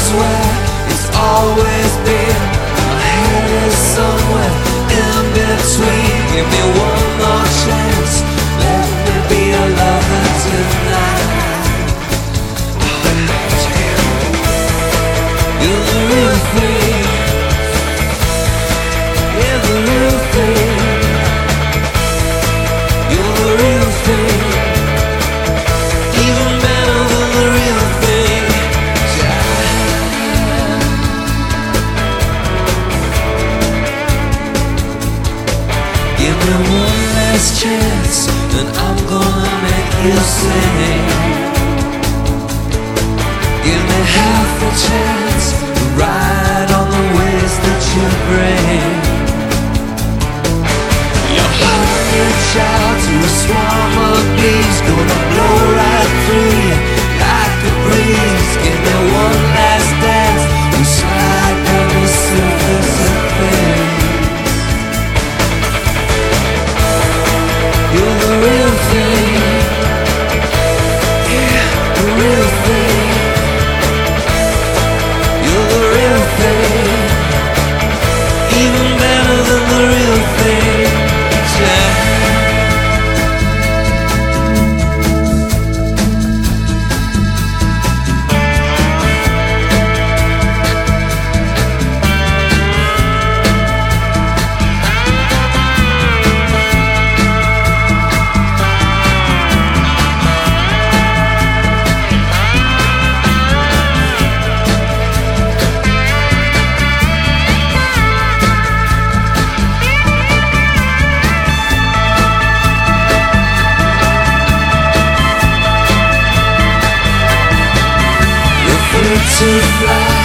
where it's always been. My head is somewhere in between. Give me one more chance, let me be a lover tonight. You're the real thing. You're the real thing. You're the real thing. Even better than the real thing. Give me one last chance, and I'm gonna make you sing. Give me half a chance to ride on the waves that you bring. Your heart reach out to a swarm of bees, gonna blow right through you like a breeze. Give me one last dance, we slide down the surface of things. You're the real thing. Yeah, the real thing. You're the real thing. Even better than the real thing. Yeah. To fly.